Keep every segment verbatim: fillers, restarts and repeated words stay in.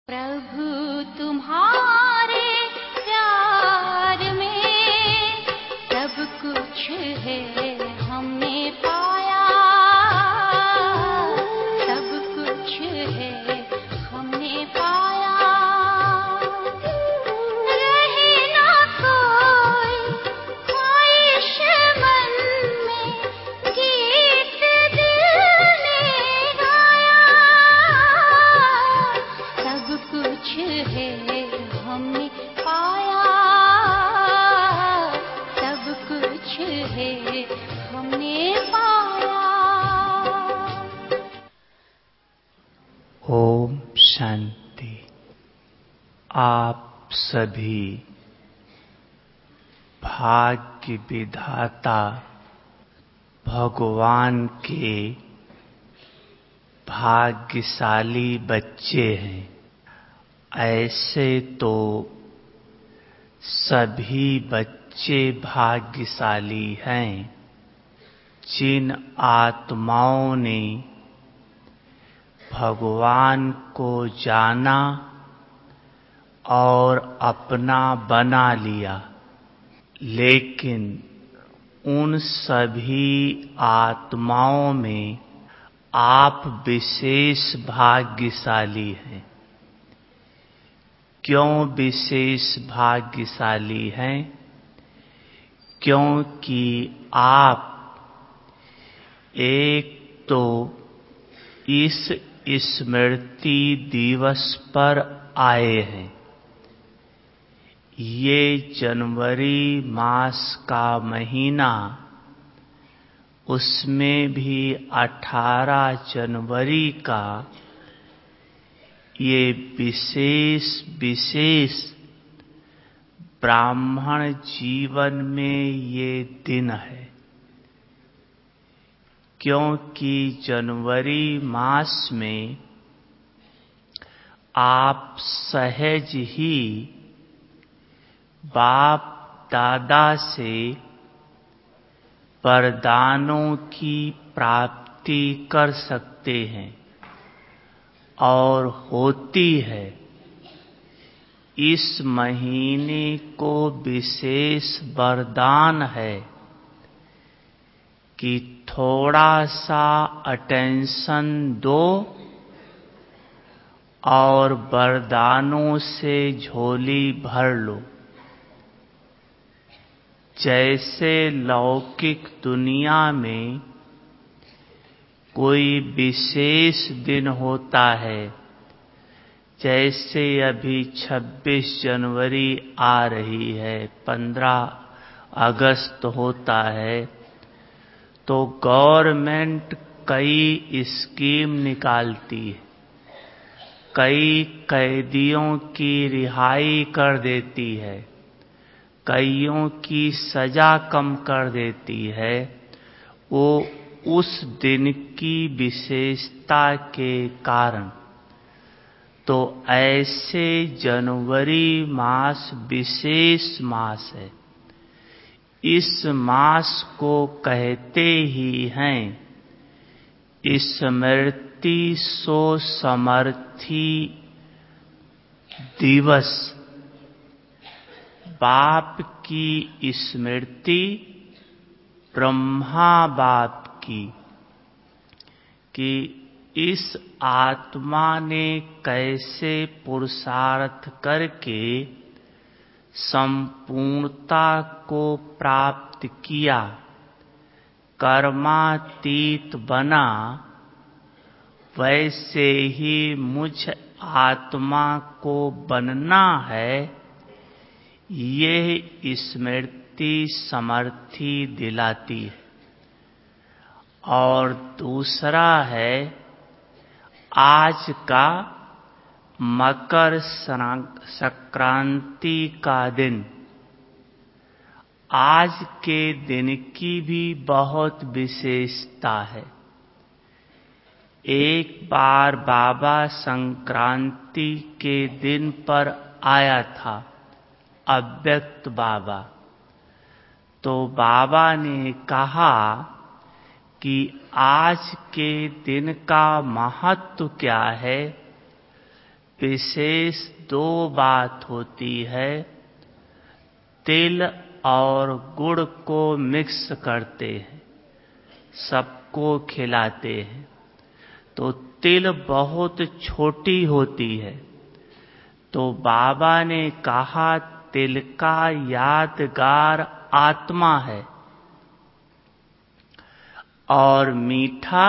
प्रभु तुम्हारे प्यार में सब कुछ है हमने पाया, सब कुछ है हमने पाया। रही ना कोई ख्वाहिश मन में, गीत दिल ने गाया, सब कुछ है हमने पाया, सब कुछ है हमने पाया। ओम शांति। आप सभी भाग्य विधाता भगवान के भाग्यशाली बच्चे हैं। ऐसे तो सभी बच्चे भाग्यशाली हैं जिन आत्माओं ने भगवान को जाना और अपना बना लिया। लेकिन उन सभी आत्माओं में आप विशेष भाग्यशाली हैं। क्यों विशेष भाग्यशाली हैं? क्योंकि आप एक तो इस स्मृति दिवस पर आए हैं। ये जनवरी मास का महीना, उसमें भी अठारह जनवरी का ये विशेष विशेष ब्राह्मण जीवन में ये दिन है। क्योंकि जनवरी मास में आप सहज ही बाप दादा से वरदानों की प्राप्ति कर सकते हैं और होती है। इस महीने को विशेष वरदान है कि थोड़ा सा अटेंशन दो और वरदानों से झोली भर लो। जैसे लौकिक दुनिया में कोई विशेष दिन होता है, जैसे अभी छब्बीस जनवरी आ रही है, पंद्रह अगस्त होता है, तो गवर्नमेंट कई स्कीम निकालती है, कई कैदियों की रिहाई कर देती है, कईयों की सजा कम कर देती है। वो उस दिन की विशेषता के कारण। तो ऐसे जनवरी मास विशेष मास है। इस मास को कहते ही हैं स्मृति सो समर्थी दिवस। बाप की स्मृति, ब्रह्मा बाप की, कि इस आत्मा ने कैसे पुरुषार्थ करके संपूर्णता को प्राप्त किया, कर्मातीत बना, वैसे ही मुझ आत्मा को बनना है। यह स्मृति समर्थी दिलाती है। और दूसरा है आज का मकर संक्रांति का दिन। आज के दिन की भी बहुत विशेषता है। एक बार बाबा संक्रांति के दिन पर आया था, अव्यक्त बाबा। तो बाबा ने कहा कि आज के दिन का महत्व क्या है। विशेष दो बात होती है। तिल और गुड़ को मिक्स करते हैं, सबको खिलाते हैं। तो तिल बहुत छोटी होती है, तो बाबा ने कहा तिल का यादगार आत्मा है और मीठा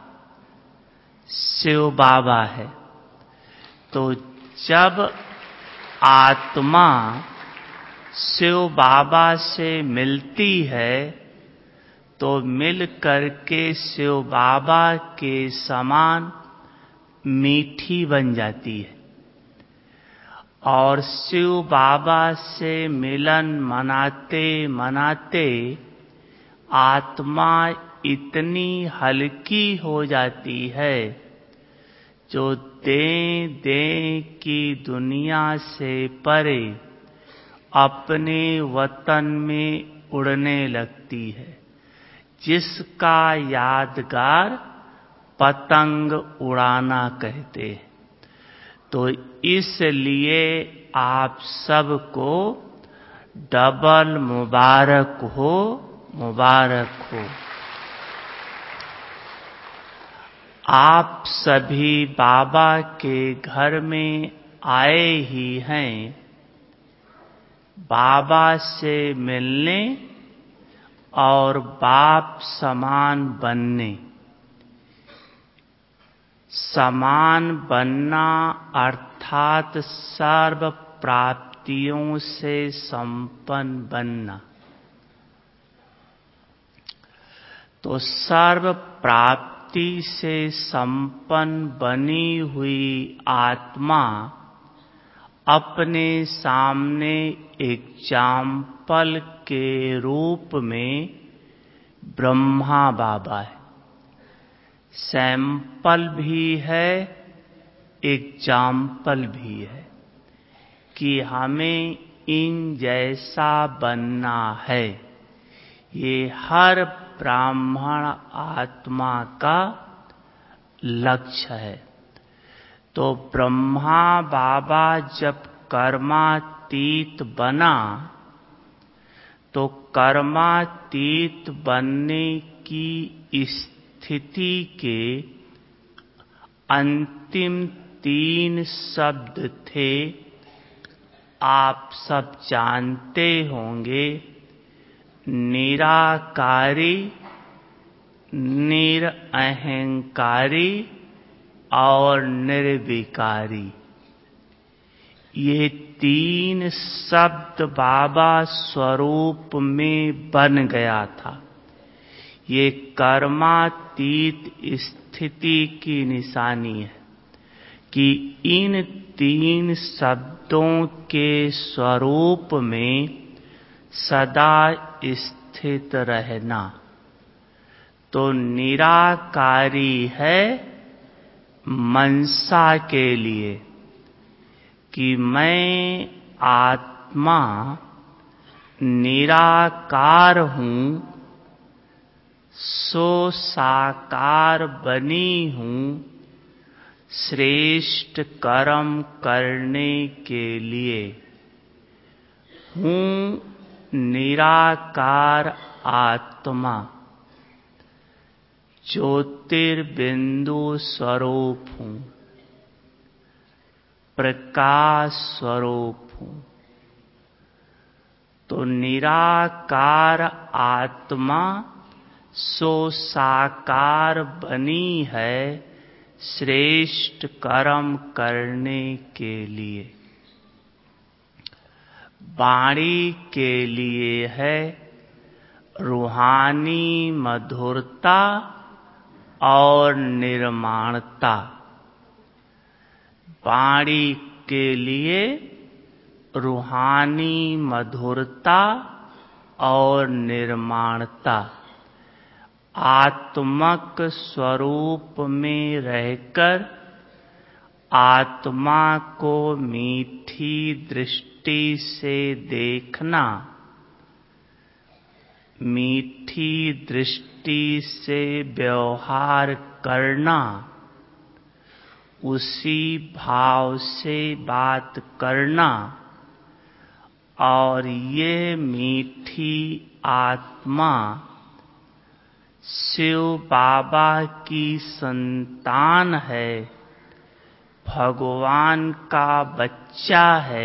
शिव बाबा है। तो जब आत्मा शिव बाबा से मिलती है तो मिल करके शिव बाबा के समान मीठी बन जाती है और शिव बाबा से मिलन मनाते मनाते आत्मा इतनी हल्की हो जाती है जो दें दें की दुनिया से परे अपने वतन में उड़ने लगती है, जिसका यादगार पतंग उड़ाना कहते हैं। तो इसलिए आप सबको डबल मुबारक हो, मुबारक हो। आप सभी बाबा के घर में आए ही हैं बाबा से मिलने और बाप समान बनने। समान बनना अर्थात सर्व प्राप्तियों से संपन्न बनना। तो सर्व प्राप्ति से संपन्न बनी हुई आत्मा अपने सामने एग्जाम्पल के रूप में ब्रह्मा बाबा है। सैंपल भी है, एग्जाम्पल भी है कि हमें इन जैसा बनना है। ये हर ब्राह्मण आत्मा का लक्ष्य है। तो ब्रह्मा बाबा जब कर्मातीत बना तो कर्मातीत बनने की स्थिति के अंतिम तीन शब्द थे, आप सब जानते होंगे, निराकारी, निरअहंकारी और निर्विकारी। ये तीन शब्द बाबा स्वरूप में बन गया था। ये कर्मातीत स्थिति की निशानी है कि इन तीन शब्दों के स्वरूप में सदा स्थित रहना। तो निराकारी है मनसा के लिए कि मैं आत्मा निराकार हूँ, सो साकार बनी हूँ श्रेष्ठ कर्म करने के लिए। हूँ निराकार आत्मा, ज्योतिर्बिंदु स्वरूप हूँ, प्रकाश स्वरूप हूँ। तो निराकार आत्मा सो साकार बनी है श्रेष्ठ कर्म करने के लिए। वाणी के लिए है रूहानी मधुरता और निर्माणता। वाणी के लिए रूहानी मधुरता और निर्माणता। आत्मक स्वरूप में रहकर आत्मा को मीठी दृष्टि से देखना, मीठी दृष्टि से व्यवहार करना, उसी भाव से बात करना और ये मीठी आत्मा शिव बाबा की संतान है, भगवान का बच्चा है,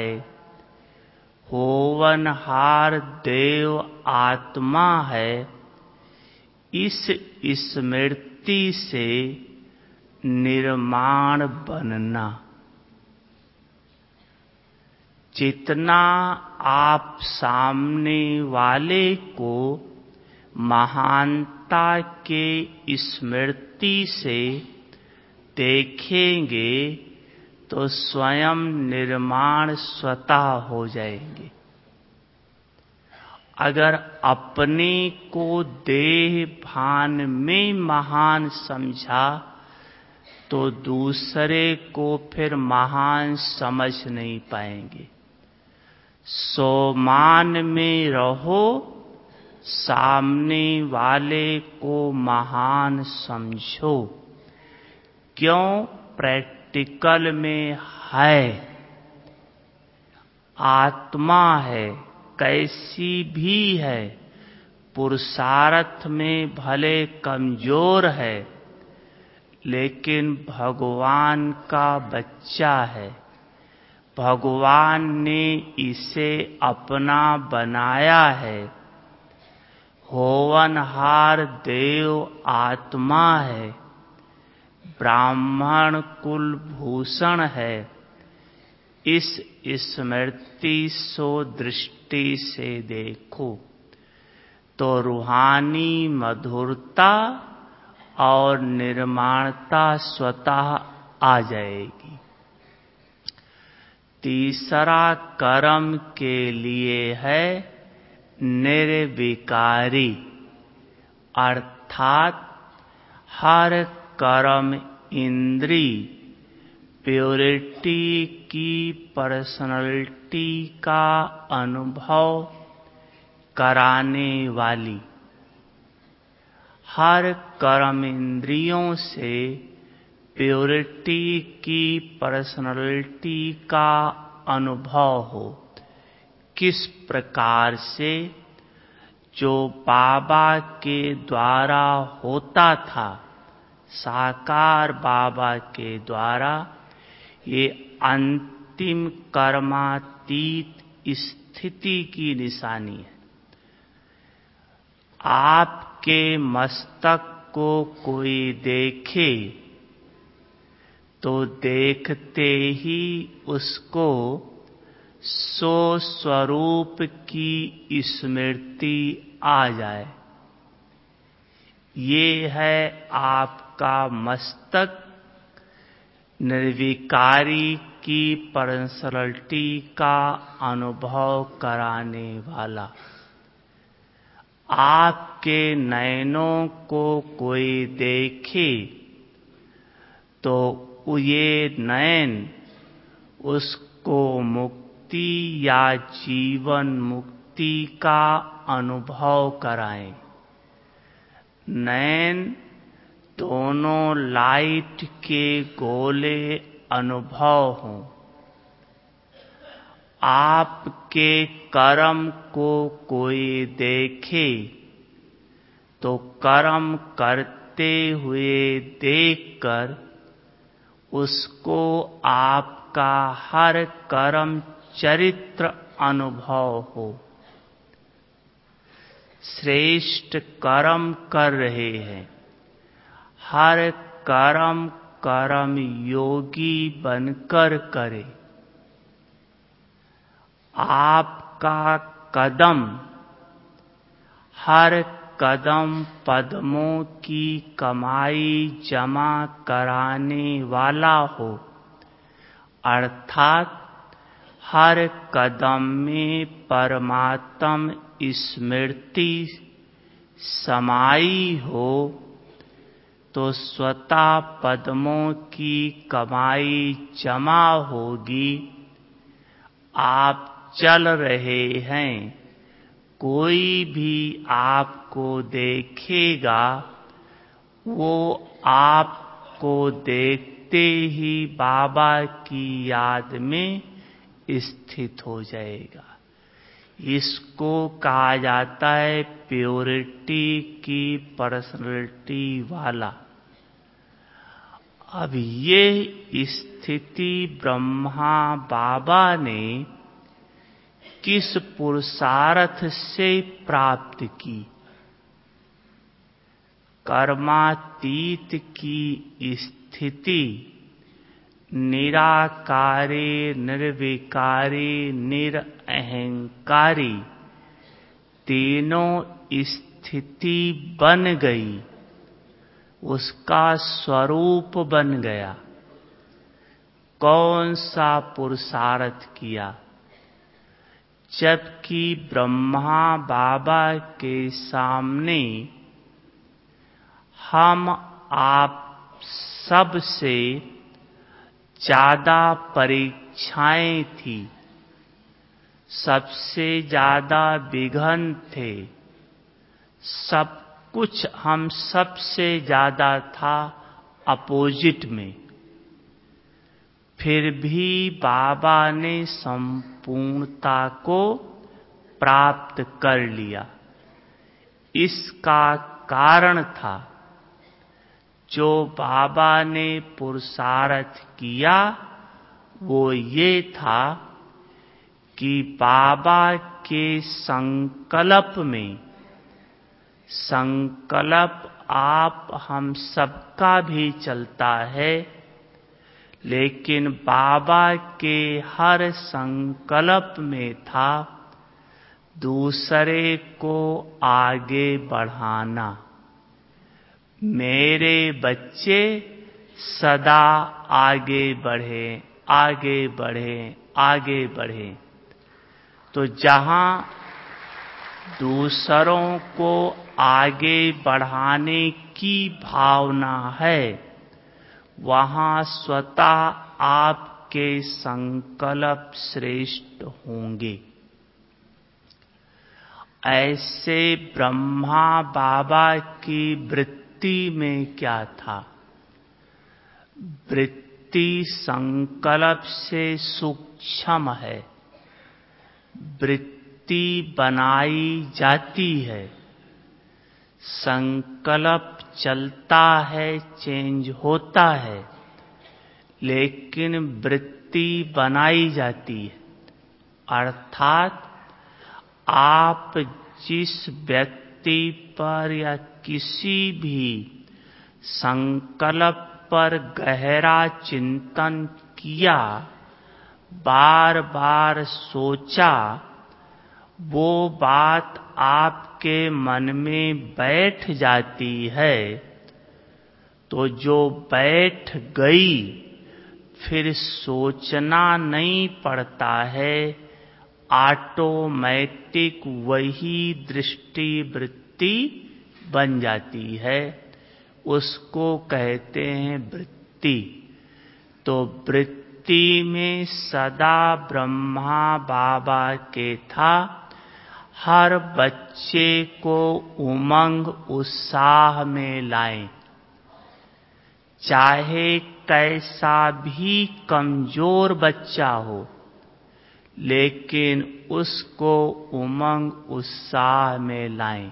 होवनहार देव आत्मा है। इस स्मृति से निर्माण बनना। जितना आप सामने वाले को महानता के स्मृति से देखेंगे तो स्वयं निर्माण स्वतः हो जाएंगे। अगर अपने को देह भान में महान समझा तो दूसरे को फिर महान समझ नहीं पाएंगे। सोमान में रहो, सामने वाले को महान समझो। क्यों? प्रैक्टिकल में है, आत्मा है, कैसी भी है, पुरुषार्थ में भले कमजोर है, लेकिन भगवान का बच्चा है। भगवान ने इसे अपना बनाया है। होवनहार देव आत्मा है, ब्राह्मण कुल भूषण है। इस स्मृति सो दृष्टि से देखो तो रूहानी मधुरता और निर्माणता स्वतः आ जाएगी। तीसरा कर्म के लिए है निर्विकारी, अर्थात हर कर्म इंद्री प्योरिटी की पर्सनालिटी का अनुभव कराने वाली। हर कर्म इंद्रियों से प्योरिटी की पर्सनालिटी का अनुभव हो। किस प्रकार से? जो बाबा के द्वारा होता था, साकार बाबा के द्वारा, ये अंतिम कर्मातीत स्थिति की निशानी है। आपके मस्तक को कोई देखे तो देखते ही उसको सो स्वरूप की स्मृति आ जाए। ये है आपका मस्तक, निर्विकारी की पर्सनालिटी का अनुभव कराने वाला। आपके नयनों को कोई देखे तो ये नयन उसको मुक्ति या जीवन मुक्ति का अनुभव कराएं। नयन दोनों लाइट के गोले अनुभव हों। आपके कर्म को कोई देखे तो कर्म करते हुए देखकर उसको आपका हर कर्म चरित्र अनुभव हो। श्रेष्ठ कर्म कर रहे हैं, हर कर्म कर्म योगी बनकर करे। आपका कदम हर कदम पद्मों की कमाई जमा कराने वाला हो, अर्थात हर कदम में परमात्म स्मृति समाई हो, तो स्वतः पद्मों की कमाई जमा होगी। आप चल रहे हैं, कोई भी आपको देखेगा, वो आपको देख देखते ही बाबा की याद में स्थित हो जाएगा। इसको कहा जाता है प्योरिटी की पर्सनैलिटी वाला। अब ये स्थिति ब्रह्मा बाबा ने किस पुरुषार्थ से प्राप्त की? कर्मातीत की स्थिति, निराकारी, निर्विकारी, निरअहंकारी, तीनों स्थिति बन गई, उसका स्वरूप बन गया। कौन सा पुरुषार्थ किया? जबकि ब्रह्मा बाबा के सामने हम आप सब से ज्यादा परीक्षाएं थी, सबसे ज्यादा विघ्न थे, सब कुछ हम सबसे ज्यादा था अपोजिट में। फिर भी बाबा ने संपूर्णता को प्राप्त कर लिया। इसका कारण था जो बाबा ने पुरुषार्थ किया वो ये था कि बाबा के संकल्प में, संकल्प आप हम सबका भी चलता है, लेकिन बाबा के हर संकल्प में था दूसरे को आगे बढ़ाना। मेरे बच्चे सदा आगे बढ़े, आगे बढ़े, आगे बढ़े। तो जहां दूसरों को आगे बढ़ाने की भावना है, वहां स्वतः आपके संकल्प श्रेष्ठ होंगे। ऐसे ब्रह्मा बाबा की वृत्ति में क्या था? वृत्ति संकल्प से सूक्ष्म है। वृत्ति बनाई जाती है, संकल्प चलता है, चेंज होता है, लेकिन वृत्ति बनाई जाती है। अर्थात आप जिस व्यक्ति पर या किसी भी संकल्प पर गहरा चिंतन किया, बार बार सोचा, वो बात आपके मन में बैठ जाती है, तो जो बैठ गई फिर सोचना नहीं पड़ता है, ऑटोमेटिक वही दृष्टि वृत्ति बन जाती है। उसको कहते हैं वृत्ति। तो वृत्ति में सदा ब्रह्मा बाबा के था हर बच्चे को उमंग उत्साह में लाएं, चाहे कैसा भी कमजोर बच्चा हो, लेकिन उसको उमंग उत्साह में लाएं।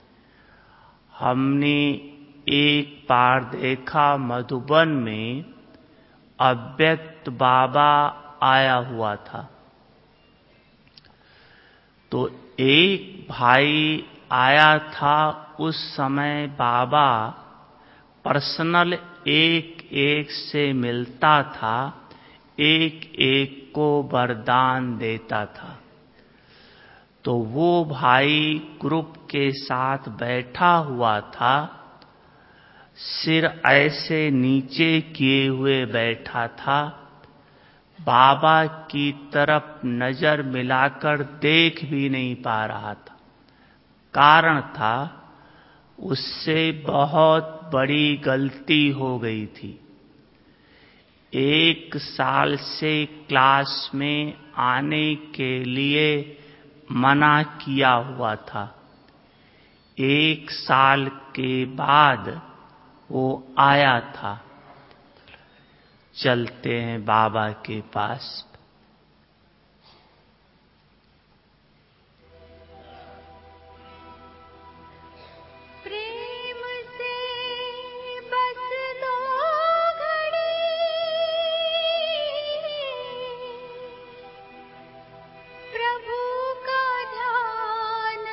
हमने एक बार देखा मधुबन में अव्यक्त बाबा आया हुआ था। तो एक भाई आया था, उस समय बाबा पर्सनल एक एक से मिलता था, एक एक को वरदान देता था। तो वो भाई ग्रुप के साथ बैठा हुआ था, सिर ऐसे नीचे किए हुए बैठा था, बाबा की तरफ नजर मिलाकर देख भी नहीं पा रहा था। कारण था उससे बहुत बड़ी गलती हो गई थी। एक साल से क्लास में आने के लिए मना किया हुआ था। एक साल के बाद वो आया था। चलते हैं बाबा के पास। प्रेम से बस लो घड़ी, प्रभु का ध्यान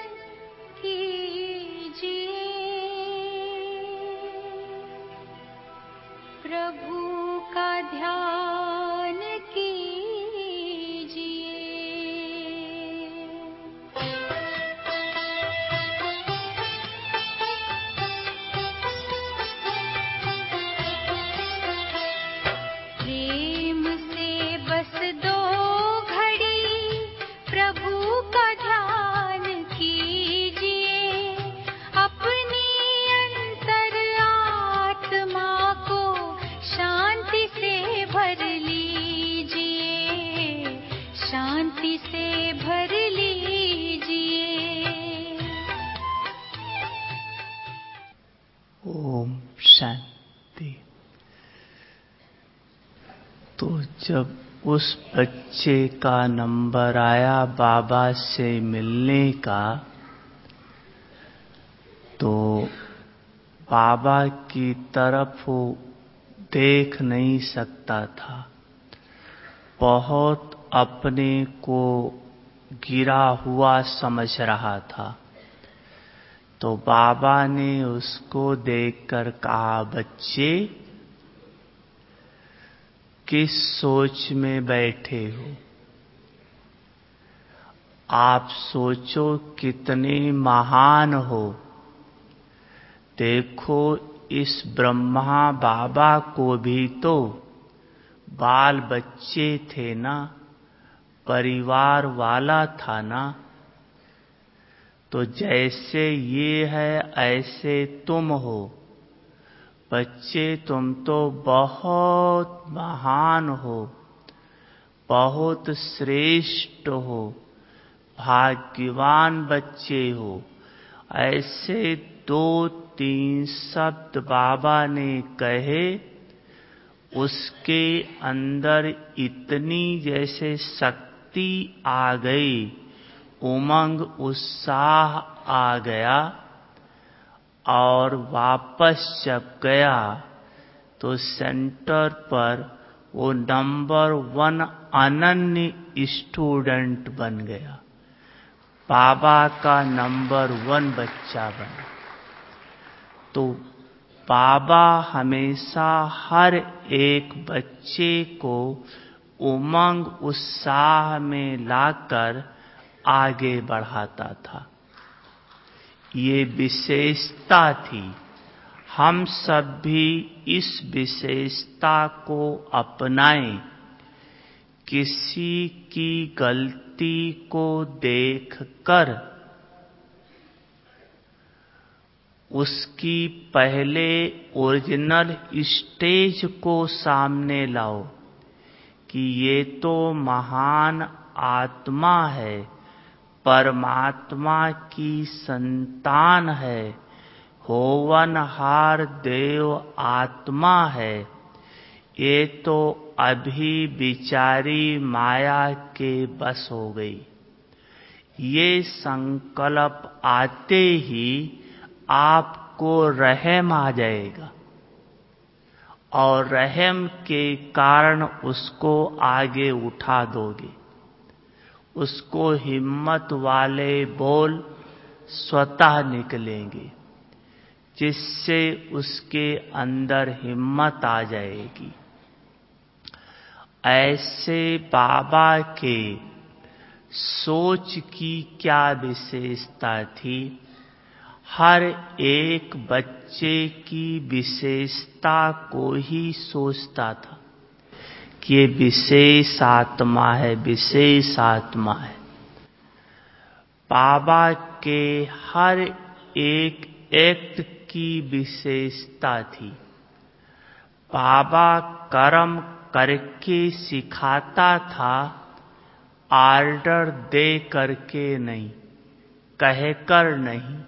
कीजिए, प्रभु का ध्यान कीजिए। प्रेम से बस दो घड़ी, प्रभु का ध्यान कीजिए, अपनी अंतर आत्मा को शांति से भर लीजिए, शांति से भर लीजिए। ओम शांति। तो जब उस बच्चे का नंबर आया बाबा से मिलने का, तो बाबा की तरफ वो देख नहीं सकता था, बहुत अपने को गिरा हुआ समझ रहा था। तो बाबा ने उसको देखकर कहा, बच्चे किस सोच में बैठे हो? आप सोचो कितने महान हो। देखो इस ब्रह्मा बाबा को भी तो बाल बच्चे थे ना, परिवार वाला था ना। तो जैसे ये है ऐसे तुम हो। बच्चे तुम तो बहुत महान हो, बहुत श्रेष्ठ हो, भाग्यवान बच्चे हो। ऐसे दो तीन शब्द बाबा ने कहे, उसके अंदर इतनी जैसे शक्ति आ गई, उमंग उत्साह आ गया। और वापस जब गया तो सेंटर पर वो नंबर वन अनन्य स्टूडेंट बन गया, बाबा का नंबर वन बच्चा बना। तो बाबा हमेशा हर एक बच्चे को उमंग उत्साह में लाकर आगे बढ़ाता था। ये विशेषता थी। हम सब भी इस विशेषता को अपनाएं। किसी की गलती को देखकर उसकी पहले ओरिजिनल स्टेज को सामने लाओ कि ये तो महान आत्मा है, परमात्मा की संतान है, होवनहार देव आत्मा है। ये तो अभी बिचारी माया के बस हो गई। ये संकल्प आते ही आपको रहम आ जाएगा और रहम के कारण उसको आगे उठा दोगे। उसको हिम्मत वाले बोल स्वतः निकलेंगे, जिससे उसके अंदर हिम्मत आ जाएगी। ऐसे बाबा के सोच की क्या विशेषता थी? हर एक बच्चे की विशेषता को ही सोचता था कि ये विशेष आत्मा है, विशेष आत्मा है। बाबा के हर एक एक्ट की विशेषता थी। बाबा कर्म करके सिखाता था, आर्डर दे करके नहीं, कहकर नहीं।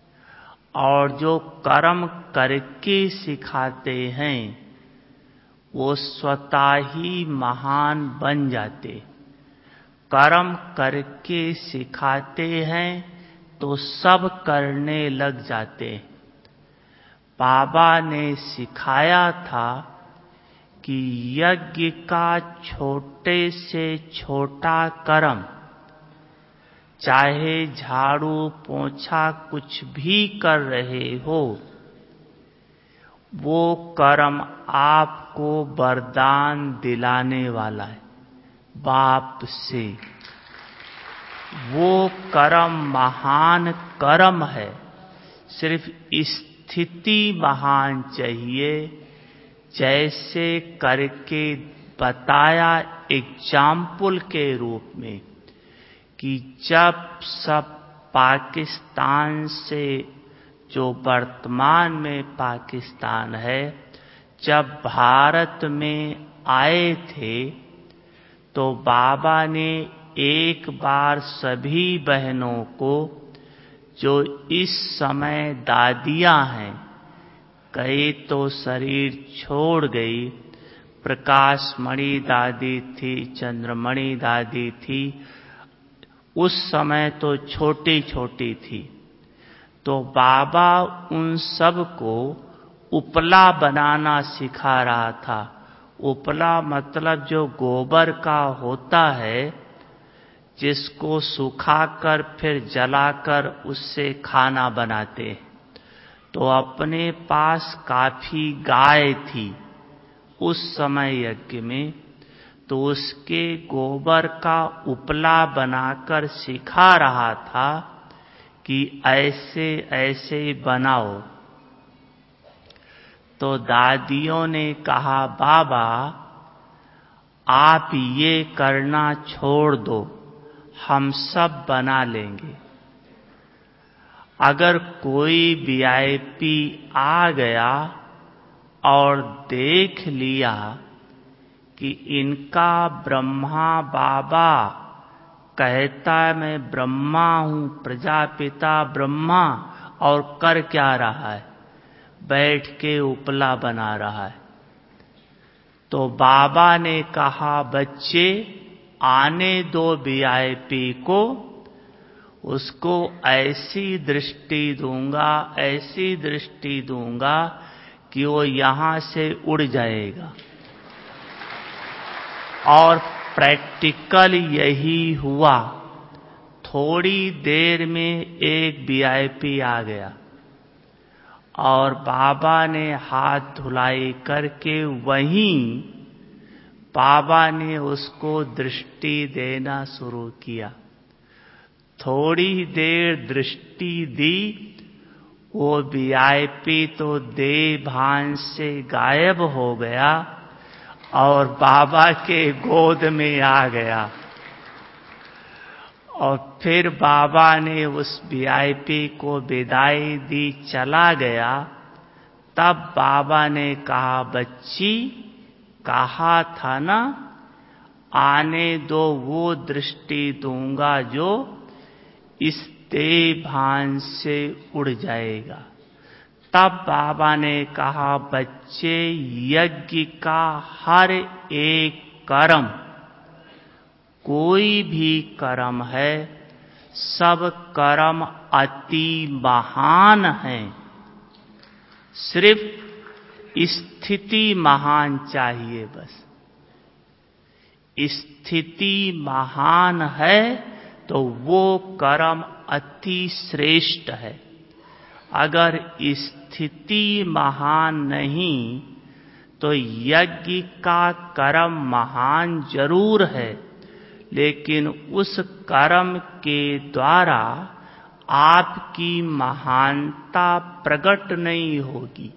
और जो कर्म करके सिखाते हैं वो स्वतः ही महान बन जाते। कर्म करके सिखाते हैं तो सब करने लग जाते। बाबा ने सिखाया था कि यज्ञ का छोटे से छोटा कर्म, चाहे झाड़ू पोंछा कुछ भी कर रहे हो, वो कर्म आपको वरदान दिलाने वाला है बाप से। वो कर्म महान कर्म है। सिर्फ स्थिति महान चाहिए, जैसे करके बताया एग्जाम्पल के रूप में कि जब सब पाकिस्तान से, जो वर्तमान में पाकिस्तान है, जब भारत में आए थे तो बाबा ने एक बार सभी बहनों को, जो इस समय दादियां हैं, कई तो शरीर छोड़ गई, प्रकाशमणि दादी थी, चंद्रमणि दादी थी, उस समय तो छोटी छोटी थी, तो बाबा उन सब को उपला बनाना सिखा रहा था। उपला मतलब जो गोबर का होता है, जिसको सुखाकर फिर जलाकर उससे खाना बनाते। तो अपने पास काफी गाय थी उस समय यज्ञ में, तो उसके गोबर का उपला बनाकर सिखा रहा था कि ऐसे ऐसे बनाओ। तो दादियों ने कहा, बाबा आप ये करना छोड़ दो, हम सब बना लेंगे। अगर कोई वीआईपी आ गया और देख लिया कि इनका ब्रह्मा बाबा कहता है मैं ब्रह्मा हूं, प्रजापिता ब्रह्मा, और कर क्या रहा है, बैठ के उपला बना रहा है, तो बाबा ने कहा बच्चे आने दो वीआईपी को, उसको ऐसी दृष्टि दूंगा, ऐसी दृष्टि दूंगा कि वो यहां से उड़ जाएगा। और प्रैक्टिकल यही हुआ। थोड़ी देर में एक वीआईपी आ गया और बाबा ने हाथ धुलाई करके वहीं बाबा ने उसको दृष्टि देना शुरू किया। थोड़ी देर दृष्टि दी, वो वीआईपी तो देह भान से गायब हो गया और बाबा के गोद में आ गया। और फिर बाबा ने उस वीआईपी को विदाई दी, चला गया। तब बाबा ने कहा, बच्ची कहा था ना, आने दो, वो दृष्टि दूंगा जो इस देह भान से उड़ जाएगा। तब बाबा ने कहा, बच्चे यज्ञ का हर एक कर्म, कोई भी कर्म है, सब कर्म अति महान है। सिर्फ स्थिति महान चाहिए बस। स्थिति महान है तो वो कर्म अति श्रेष्ठ है। अगर स्थिति महान नहीं तो यज्ञ का कर्म महान जरूर है, लेकिन उस कर्म के द्वारा आपकी महानता प्रकट नहीं होगी।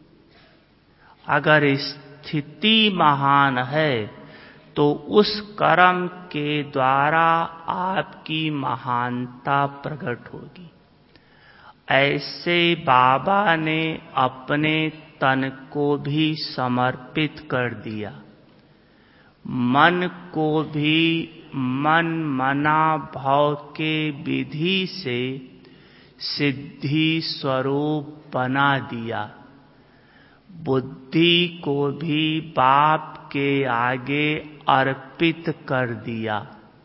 अगर स्थिति महान है तो उस कर्म के द्वारा आपकी महानता प्रकट होगी। ऐसे बाबा ने अपने तन को भी समर्पित कर दिया, मन को भी मन मना भाव के विधि से सिद्धि स्वरूप बना दिया। बुद्धि को भी बाप के आगे अर्पित कर दिया।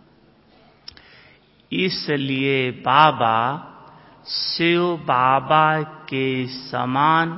इसलिए बाबा शिव बाबा के समान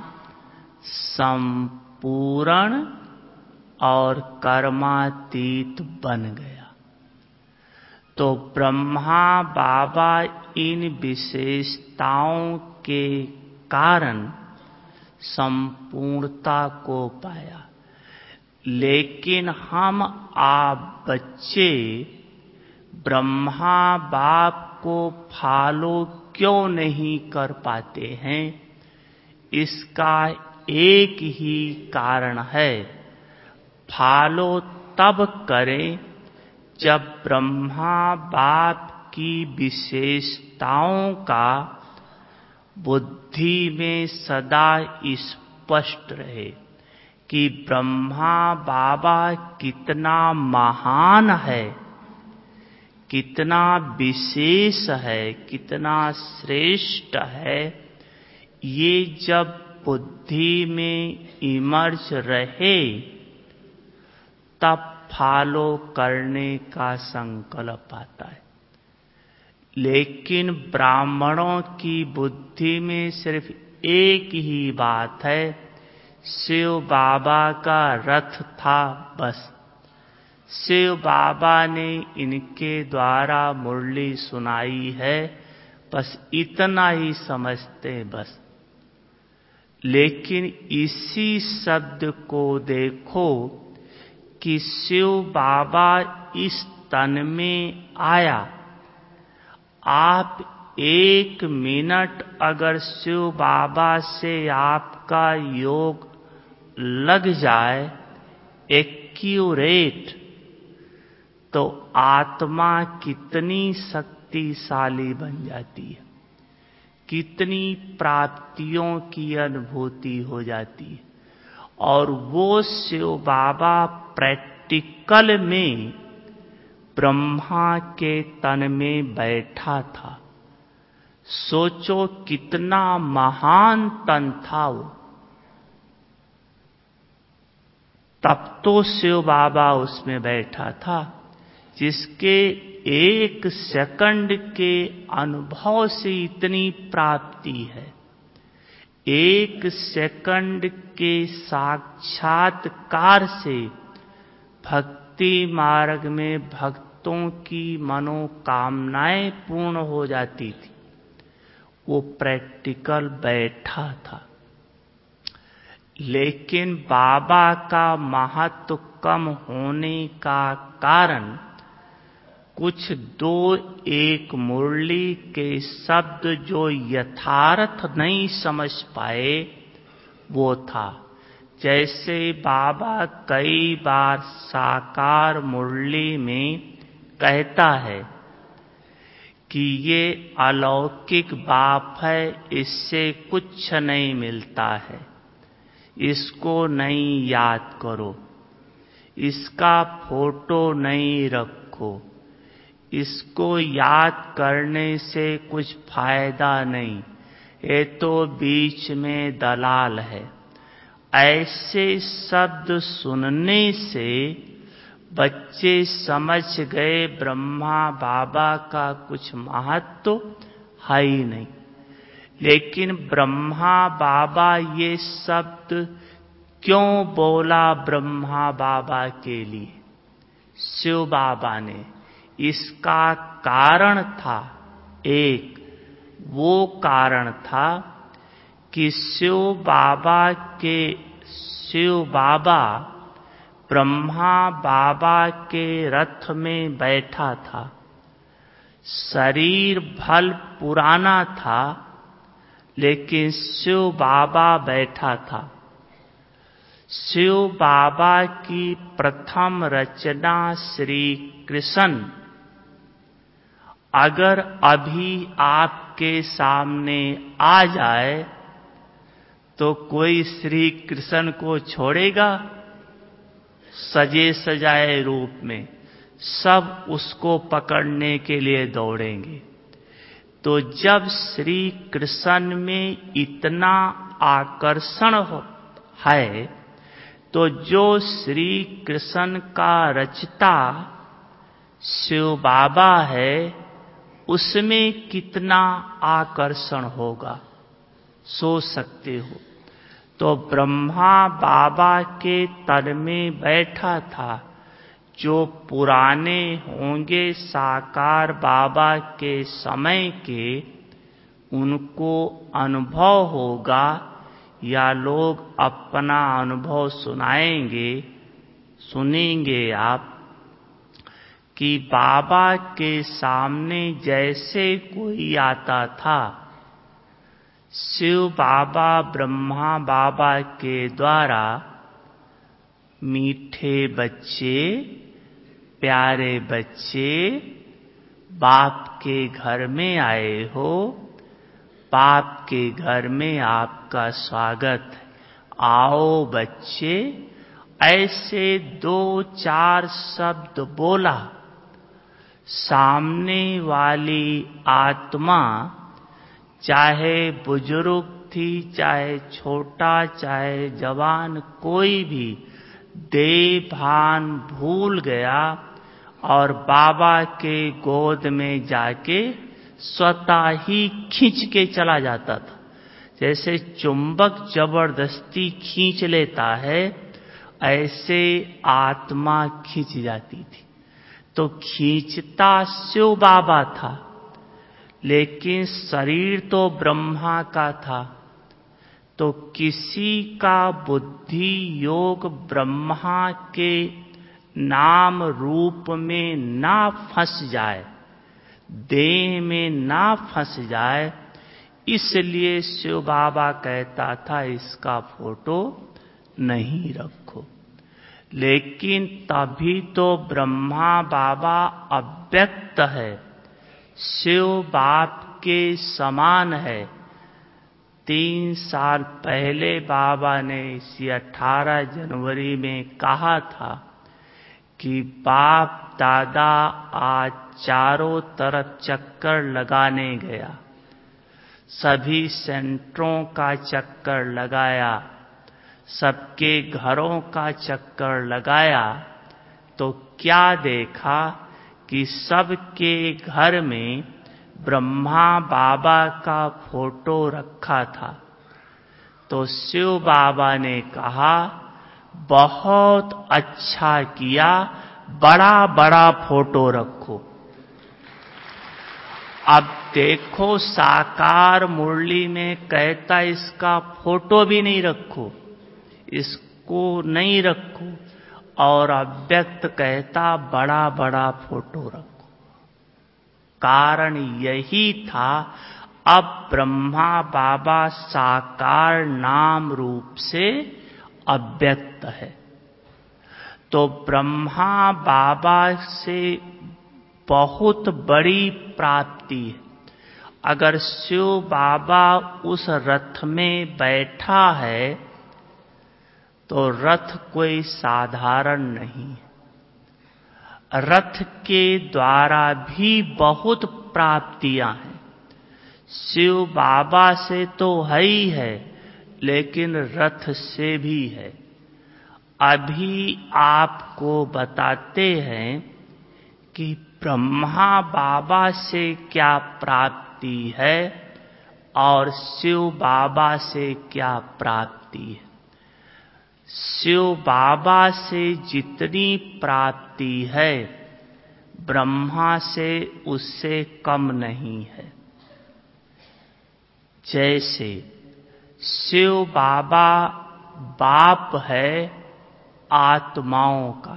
संपूर्ण और कर्मातीत बन गया। तो ब्रह्मा बाबा इन विशेषताओं के कारण संपूर्णता को पाया। लेकिन हम आप बच्चे ब्रह्मा बाप को फॉलो क्यों नहीं कर पाते हैं? इसका एक ही कारण है, फॉलो तब करें जब ब्रह्मा बाप की विशेषताओं का बुद्धि में सदा स्पष्ट रहे कि ब्रह्मा बाबा कितना महान है, कितना विशेष है, कितना श्रेष्ठ है। ये जब बुद्धि में इमर्ज रहे तब फॉलो करने का संकल्प आता है। लेकिन ब्राह्मणों की बुद्धि में सिर्फ एक ही बात है, शिव बाबा का रथ था बस। शिव बाबा ने इनके द्वारा मुरली सुनाई है, बस इतना ही समझते बस। लेकिन इसी शब्द को देखो कि शिव बाबा इस तन में आया। आप एक मिनट अगर शिव बाबा से आपका योग लग जाए एक्यूरेट, तो आत्मा कितनी शक्तिशाली बन जाती है, कितनी प्राप्तियों की अनुभूति हो जाती है। और वो शिव बाबा प्रैक्टिकल में ब्रह्मा के तन में बैठा था। सोचो कितना महान तन था वो। तब तो शिव बाबा उसमें बैठा था, जिसके एक सेकंड के अनुभव से इतनी प्राप्ति है। एक सेकंड के साक्षात्कार से भक्ति मार्ग में भक्तों की मनोकामनाएं पूर्ण हो जाती थी। वो प्रैक्टिकल बैठा था। लेकिन बाबा का महत्व कम होने का कारण कुछ दो एक मुरली के शब्द जो यथार्थ नहीं समझ पाए वो था। जैसे बाबा कई बार साकार मुरली में कहता है कि ये अलौकिक बाप है, इससे कुछ नहीं मिलता है, इसको नहीं याद करो, इसका फोटो नहीं रखो, इसको याद करने से कुछ फायदा नहीं, ये तो बीच में दलाल है। ऐसे शब्द सुनने से बच्चे समझ गए ब्रह्मा बाबा का कुछ महत्व है ही नहीं। लेकिन ब्रह्मा बाबा ये शब्द क्यों बोला ब्रह्मा बाबा के लिए शिव बाबा ने? इसका कारण था, एक वो कारण था कि शिव बाबा के शिव बाबा ब्रह्मा बाबा के रथ में बैठा था। शरीर भल पुराना था, लेकिन शिव बाबा बैठा था। शिव बाबा की प्रथम रचना श्री कृष्ण अगर अभी आपके सामने आ जाए तो कोई श्री कृष्ण को छोड़ेगा? सजे सजाए रूप में सब उसको पकड़ने के लिए दौड़ेंगे। तो जब श्री कृष्ण में इतना आकर्षण है, तो जो श्री कृष्ण का रचता शिव बाबा है, उसमें कितना आकर्षण होगा, सोच सकते हो। तो ब्रह्मा बाबा के तन में बैठा था, जो पुराने होंगे साकार बाबा के समय के, उनको अनुभव होगा, या लोग अपना अनुभव सुनाएंगे, सुनेंगे आप, कि बाबा के सामने जैसे कोई आता था, शिव बाबा ब्रह्मा बाबा के द्वारा मीठे बच्चे, प्यारे बच्चे, बाप के घर में आए हो, बाप के घर में आपका स्वागत है, आओ बच्चे, ऐसे दो चार शब्द बोला। सामने वाली आत्मा, चाहे बुजुर्ग थी, चाहे छोटा, चाहे जवान, कोई भी देह भान भूल गया और बाबा के गोद में जाके स्वतः ही खींच के चला जाता था। जैसे चुंबक जबरदस्ती खींच लेता है, ऐसे आत्मा खींच जाती थी। तो खींचता शिव बाबा था, लेकिन शरीर तो ब्रह्मा का था। तो किसी का बुद्धि योग ब्रह्मा के नाम रूप में ना फंस जाए, देह में ना फंस जाए, इसलिए शिव बाबा कहता था इसका फोटो नहीं रखो। लेकिन तभी तो ब्रह्मा बाबा अव्यक्त है, शिव बाप के समान है। तीन साल पहले बाबा ने इसी अठारह जनवरी में कहा था कि बाप दादा आज चारों तरफ चक्कर लगाने गया, सभी सेंटरों का चक्कर लगाया, सबके घरों का चक्कर लगाया, तो क्या देखा कि सबके घर में ब्रह्मा बाबा का फोटो रखा था। तो शिव बाबा ने कहा, बहुत अच्छा किया, बड़ा बड़ा फोटो रखो। अब देखो, साकार मुरली में कहता इसका फोटो भी नहीं रखो, इसको नहीं रखो, और अव्यक्त कहता बड़ा बड़ा फोटो रखो। कारण यही था, अब ब्रह्मा बाबा साकार नाम रूप से अव्यक्त है। तो ब्रह्मा बाबा से बहुत बड़ी प्राप्ति है। अगर शिव बाबा उस रथ में बैठा है, तो रथ कोई साधारण नहीं है। रथ के द्वारा भी बहुत प्राप्तियां हैं। शिव बाबा से तो है ही है, लेकिन रथ से भी है। अभी आपको बताते हैं कि ब्रह्मा बाबा से क्या प्राप्ति है और शिव बाबा से क्या प्राप्ति है। शिव बाबा से जितनी प्राप्ति है, ब्रह्मा से उससे कम नहीं है। जैसे शिव बाबा बाप है आत्माओं का,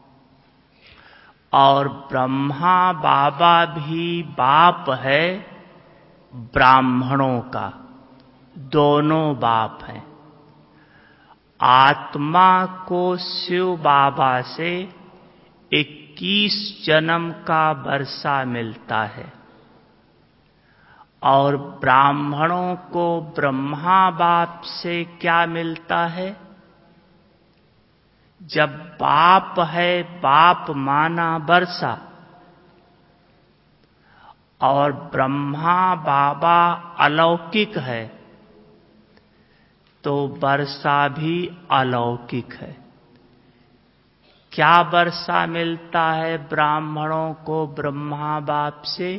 और ब्रह्मा बाबा भी बाप है ब्राह्मणों का, दोनों बाप हैं। आत्मा को शिव बाबा से इक्कीस जन्म का वर्षा मिलता है, और ब्राह्मणों को ब्रह्मा बाप से क्या मिलता है। जब बाप है, बाप माना वर्षा, और ब्रह्मा बाबा अलौकिक है, तो वर्षा भी अलौकिक है। क्या वर्षा मिलता है ब्राह्मणों को ब्रह्मा बाप से?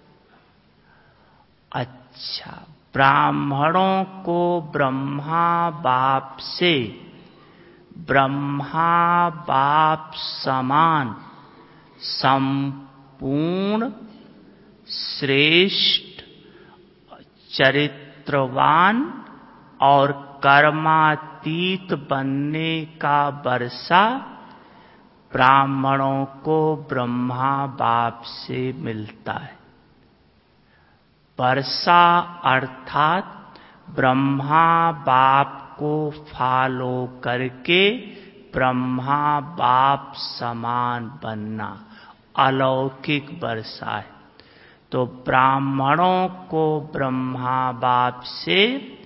अच्छा, ब्राह्मणों को ब्रह्मा बाप से ब्रह्मा बाप समान संपूर्ण श्रेष्ठ चरित्रवान और कर्मातीत बनने का वर्षा ब्राह्मणों को ब्रह्मा बाप से मिलता है। वर्षा अर्थात ब्रह्मा बाप को फॉलो करके ब्रह्मा बाप समान बनना अलौकिक वर्षा है। तो ब्राह्मणों को ब्रह्मा बाप से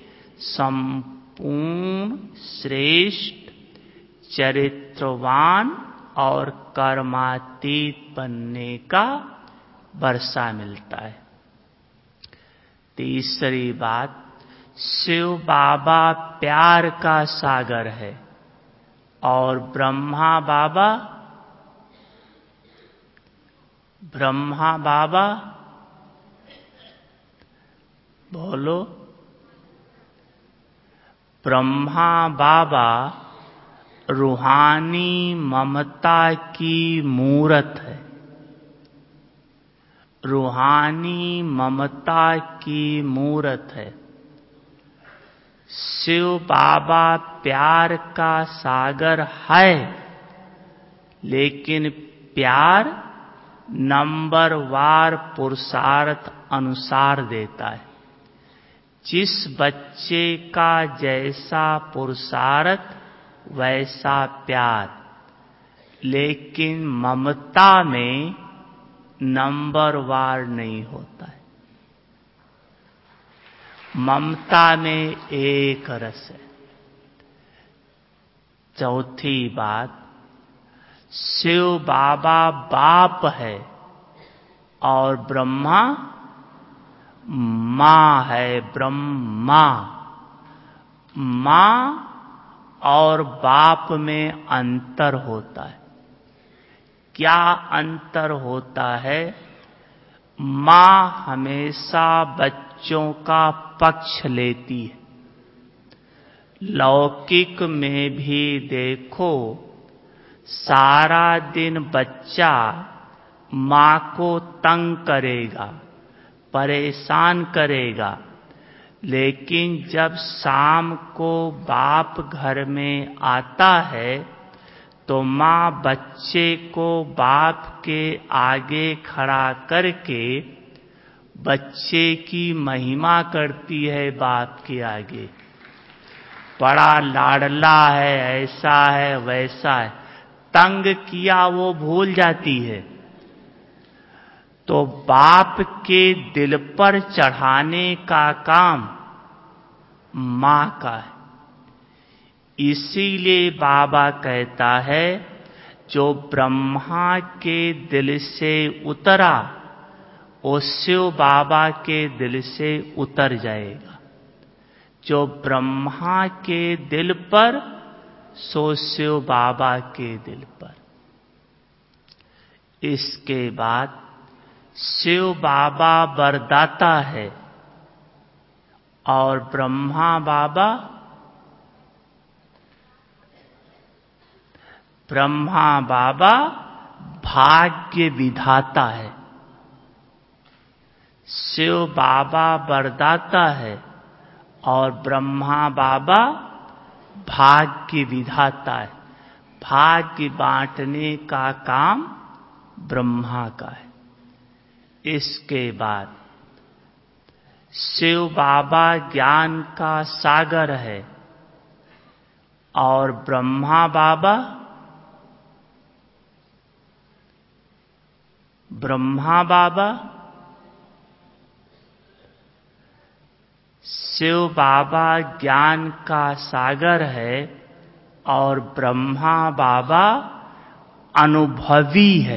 संपूर्ण श्रेष्ठ चरित्रवान और कर्मातीत बनने का वर्षा मिलता है। तीसरी बात, शिव बाबा प्यार का सागर है और ब्रह्मा बाबा ब्रह्मा बाबा बोलो ब्रह्मा बाबा रूहानी ममता की मूरत है। रूहानी ममता की मूरत है। शिव बाबा प्यार का सागर है, लेकिन प्यार नंबरवार पुरुषार्थ अनुसार देता है। जिस बच्चे का जैसा पुरुषार्थ वैसा प्यार, लेकिन ममता में नंबरवार नहीं होता है। ममता में एक रस है। चौथी बात, शिव बाबा बाप है और ब्रह्मा मां है। ब्रह्मा मां और बाप में अंतर होता है। क्या अंतर होता है? मां हमेशा बच्चों का पक्ष लेती है। लौकिक में भी देखो, सारा दिन बच्चा मां को तंग करेगा, परेशान करेगा, लेकिन जब शाम को बाप घर में आता है तो मां बच्चे को बाप के आगे खड़ा करके बच्चे की महिमा करती है। बाप के आगे बड़ा लाडला है, ऐसा है वैसा है, तंग किया वो भूल जाती है। तो बाप के दिल पर चढ़ाने का काम मां का है। इसीलिए बाबा कहता है, जो ब्रह्मा के दिल से उतरा वो शिव बाबा के दिल से उतर जाएगा। जो ब्रह्मा के दिल पर सो शिव बाबा के दिल पर। इसके बाद शिव बाबा वरदाता है और ब्रह्मा बाबा ब्रह्मा बाबा भाग्य विधाता है। शिव बाबा वरदाता है और ब्रह्मा बाबा भाग्य विधाता है। भाग्य बांटने का काम ब्रह्मा का है। इसके बाद शिव बाबा ज्ञान का सागर है और ब्रह्मा बाबा ब्रह्मा बाबा शिव बाबा ज्ञान का सागर है और ब्रह्मा बाबा अनुभवी है।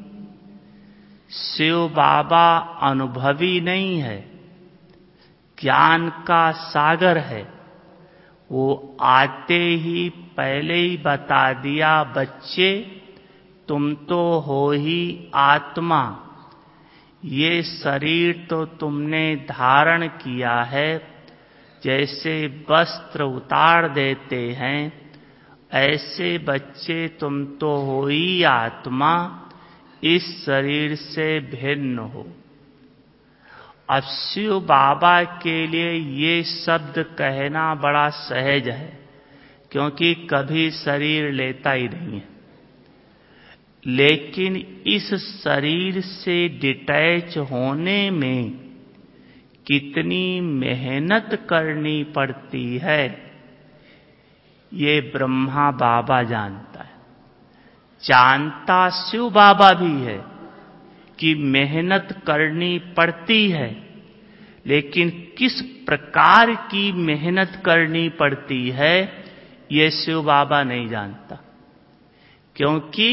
शिव बाबा अनुभवी नहीं है, ज्ञान का सागर है। वो आते ही पहले ही बता दिया, बच्चे तुम तो हो ही आत्मा, ये शरीर तो तुमने धारण किया है। जैसे वस्त्र उतार देते हैं, ऐसे बच्चे तुम तो हो ही आत्मा, इस शरीर से भिन्न हो। अब शिव बाबा के लिए ये शब्द कहना बड़ा सहज है, क्योंकि कभी शरीर लेता ही नहीं है। लेकिन इस शरीर से डिटैच होने में कितनी मेहनत करनी पड़ती है, ये ब्रह्मा बाबा जानता है। जानता शिव बाबा भी है कि मेहनत करनी पड़ती है, लेकिन किस प्रकार की मेहनत करनी पड़ती है ये शिव बाबा नहीं जानता। क्योंकि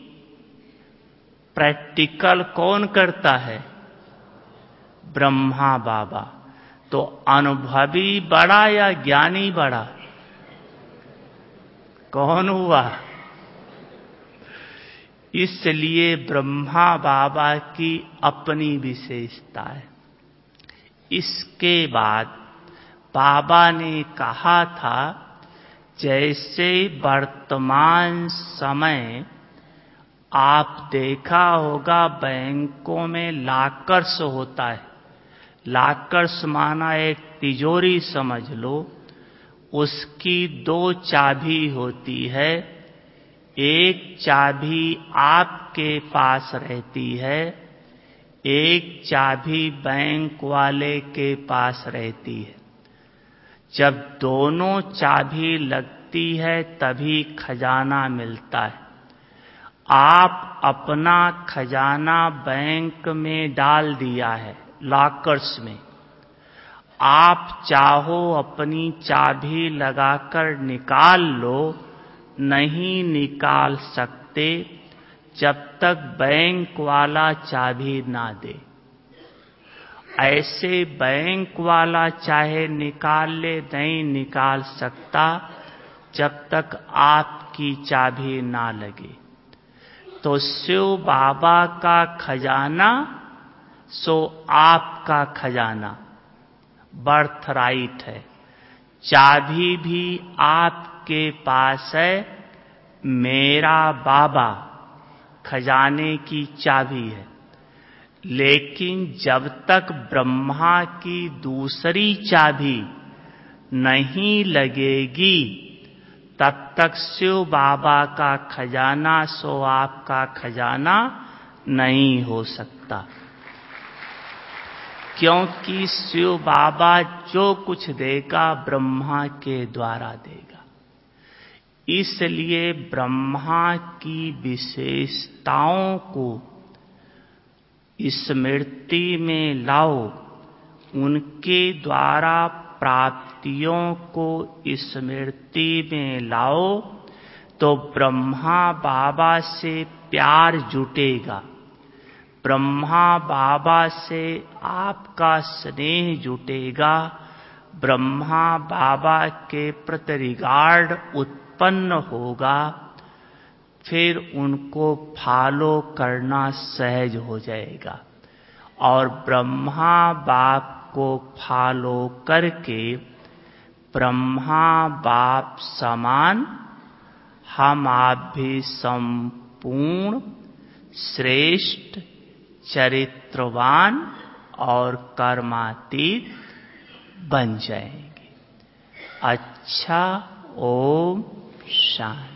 प्रैक्टिकल कौन करता है? ब्रह्मा बाबा। तो अनुभवी बड़ा या ज्ञानी बड़ा? कौन हुआ? इसलिए ब्रह्मा बाबा की अपनी विशेषता है। इसके बाद बाबा ने कहा था, जैसे वर्तमान समय आप देखा होगा बैंकों में लॉकर्स होता है। लॉकर्स माना एक तिजोरी समझ लो, उसकी दो चाबी होती है। एक चाबी आपके पास रहती है, एक चाबी बैंक वाले के पास रहती है। जब दोनों चाबी लगती है तभी खजाना मिलता है। आप अपना खजाना बैंक में डाल दिया है, लॉकर्स में। आप चाहो अपनी चाबी लगाकर निकाल लो, नहीं निकाल सकते जब तक बैंक वाला चाबी ना दे। ऐसे बैंक वाला चाहे निकाल ले, नहीं निकाल सकता जब तक आपकी चाबी ना लगे। तो शिव बाबा का खजाना सो आपका खजाना, बर्थ राइट है। चाबी भी आपके पास है। मेरा बाबा खजाने की चाबी है। लेकिन जब तक ब्रह्मा की दूसरी चाबी नहीं लगेगी, तब तक शिव बाबा का खजाना सो आपका खजाना नहीं हो सकता। क्योंकि शिव बाबा जो कुछ देगा ब्रह्मा के द्वारा देगा। इसलिए ब्रह्मा की विशेषताओं को स्मृति में लाओ, उनके द्वारा प्राप्तियों को स्मृति में लाओ, तो ब्रह्मा बाबा से प्यार जुटेगा। ब्रह्मा बाबा से आपका स्नेह जुटेगा। ब्रह्मा बाबा के प्रति रिगार्ड उत्पन्न होगा। फिर उनको फॉलो करना सहज हो जाएगा। और ब्रह्मा बाप को फॉलो करके ब्रह्मा बाप समान हम आप भी संपूर्ण श्रेष्ठ चरित्रवान और कर्मातीत बन जाएंगे। अच्छा, ओम शांति।